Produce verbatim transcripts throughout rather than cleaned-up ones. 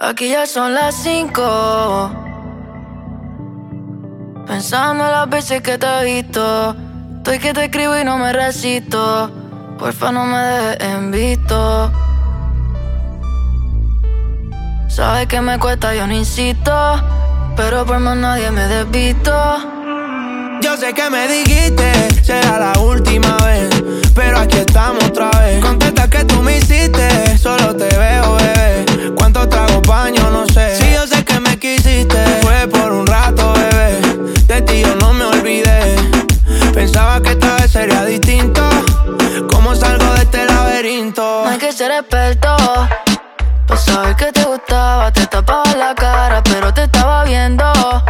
Aquí ya son las cinco, pensando en las veces que te he visto. Estoy que te escribo y no me resisto. Porfa, no me dejes en visto. Sabes que me cuesta, yo no insisto, pero por más nadie me desvisto. Yo sé que me dijiste, será la última vez, pero aquí estamos otra vez. Contesta que tú me hiciste, solo te veo, bebé. ¿Cuántos tragos baño? No sé. Si yo sé que me quisiste, fue por un rato, bebé. De ti yo no me olvidé. Pensaba que esta vez sería distinto. ¿Cómo salgo de este laberinto? No hay que ser experto para saber que te gustaba. Te tapaba la cara, pero te estaba viendo.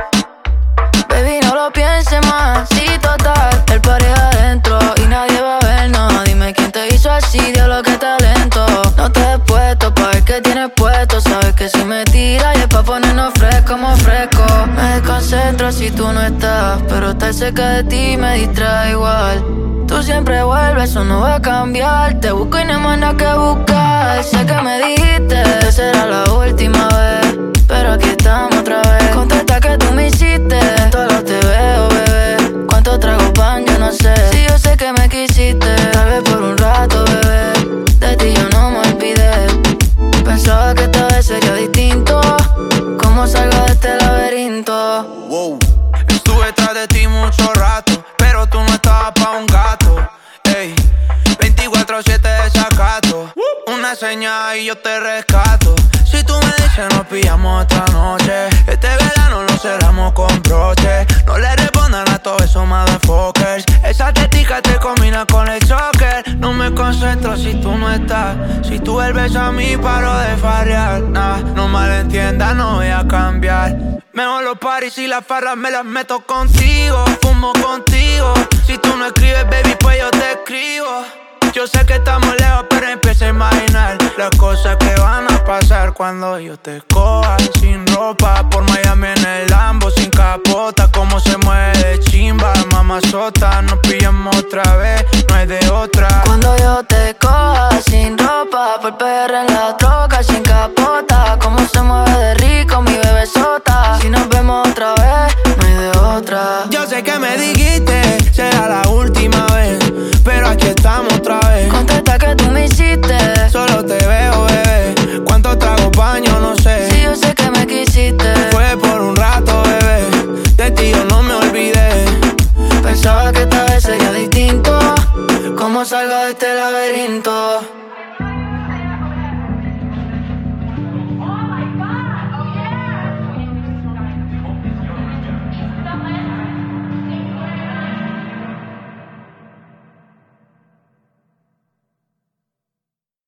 Baby, no lo pienses más. Sí, total, el party adentro y nadie va a vernos. Dime quién te hizo así, diablo, qué talento. No te he puesto pa' ver qué tienes puesto. Sabes que si me tiras y es pa' ponernos fresco como fresco. Me desconcentro si tú no estás, pero estar cerca de ti me distrae igual. Tú siempre vuelves, eso no va a cambiar. Te busco y no hay más nada que buscar. Sé que me dijiste que será la última vez, pero aquí estamos otra vez. Contesta que tú me hiciste, solo te veo, bebé. ¿Cuántos tragos van? Yo no sé. Si yo sé que me quisiste, tal vez por un rato, bebé. De ti yo no me olvidé. Pensaba que esta vez sería distinto. ¿Cómo salgo de este laberinto? Wow. Estuve tras de ti mucho rato, pero tú no estabas pa' un gato. Ey, veinticuatro siete desacato. Una señal y yo te rescato. Si tú me dices nos pillamos otra noche. Este verano lo cerramos con broche. No le respondan a todos esos motherfuckers. Esa tetica te combina con el soccer. No me concentro si tú no estás. Si tú vuelves a mí paro de farrear. Nah, no malentiendas, no voy a cambiar. Mejor los paris y las farras me las meto contigo. Fumo contigo. Si tú no escribes, baby, pues yo te escribo. Yo sé que estamos lejos, pero empiezo a imaginar las cosas que van a pasar cuando yo te coja sin ropa por Miami en el Lambo, sin capota. Cómo se mueve de chimba, mamazota. Nos pillamos otra vez, no hay de otra. Cuando yo te coja sin ropa por P R en la troca, sin capota. Cómo se mueve de rico mi bebesota. Si nos vemos otra vez, no hay de otra. Yo sé que me dijiste, será la última vez, pero aquí estamos otra vez. Contesta que tú me hiciste, solo te veo, bebé. ¿Cuántos tragos baño? No sé. Si yo sé que me quisiste, fue por un rato, bebé. De ti yo no me olvidé. Pensaba que esta vez sería distinto. ¿Cómo salgo de este laberinto?